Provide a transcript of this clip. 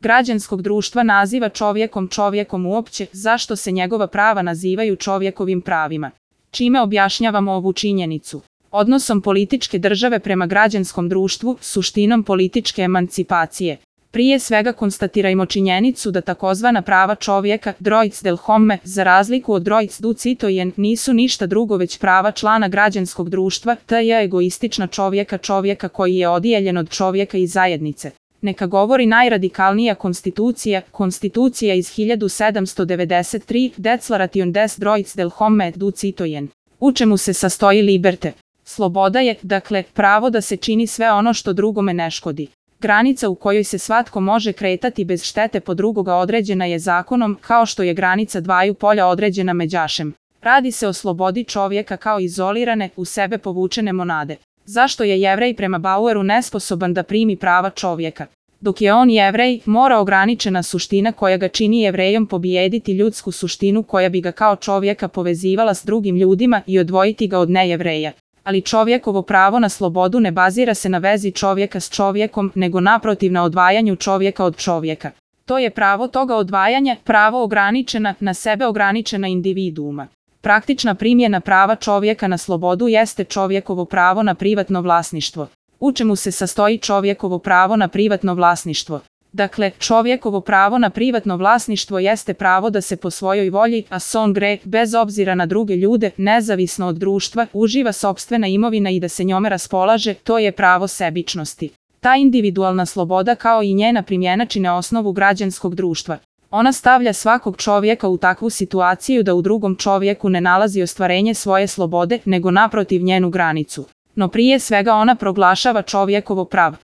građanskog društva naziva čovjekom uopće, zašto se njegova prava nazivaju čovjekovim pravima. Čime objašnjavamo ovu činjenicu? Odnosom političke države prema građanskom društvu, suštinom političke emancipacije. Prije svega konstatirajmo činjenicu da takozvana prava čovjeka, droits del homme, za razliku od droits du citoyen, nisu ništa drugo već prava člana građanskog društva, t.j. egoistična čovjeka koji je odijeljen od čovjeka i zajednice. Neka govori najradikalnija konstitucija iz 1793, Declaration des droits del homme du citoyen. U čemu se sastoji liberte? Sloboda je, dakle, pravo da se čini sve ono što drugome ne škodi. Granica u kojoj se svatko može kretati bez štete po drugoga određena je zakonom, kao što je granica dvaju polja određena međašem. Radi se o slobodi čovjeka kao izolirane, u sebe povučene monade. Zašto je Jevrej prema Baueru nesposoban da primi prava čovjeka? Dok je on Jevrej, mora ograničena suština koja ga čini Jevrejom pobijediti ljudsku suštinu koja bi ga kao čovjeka povezivala s drugim ljudima i odvojiti ga od nejevreja. Ali čovjekovo pravo na slobodu ne bazira se na vezi čovjeka s čovjekom, nego naprotiv na odvajanju čovjeka od čovjeka. To je pravo toga odvajanja, pravo ograničena, na sebe ograničena individuuma. Praktična primjena prava čovjeka na slobodu jeste čovjekovo pravo na privatno vlasništvo. U čemu se sastoji čovjekovo pravo na privatno vlasništvo? Dakle, čovjekovo pravo na privatno vlasništvo jeste pravo da se po svojoj volji, a son gré, bez obzira na druge ljude, nezavisno od društva, uživa sopstvena imovina i da se njome raspolaže, to je pravo sebičnosti. Ta individualna sloboda kao i njena primjena čine osnovu građanskog društva. Ona stavlja svakog čovjeka u takvu situaciju da u drugom čovjeku ne nalazi ostvarenje svoje slobode, nego naprotiv njenu granicu. No prije svega ona proglašava čovjekovo pravo.